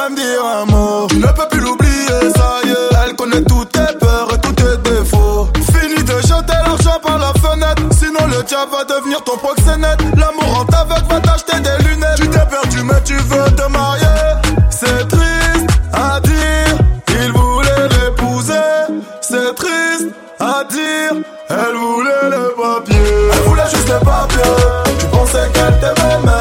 même dire un mot. Tu ne peux plus l'oublier, ça y est. Elle connaît toutes tes peurs et tous tes défauts. Fini de jeter l'argent par la fenêtre, sinon le diable va devenir ton proxénète. L'amour en t'aveugle va t'acheter des lunettes. Tu t'es perdu mais tu veux te marier. C'est triste à dire, il voulait l'épouser. C'est triste à dire, elle voulait le papier. Elle voulait juste le papier. Tu pensais qu'elle t'aimait.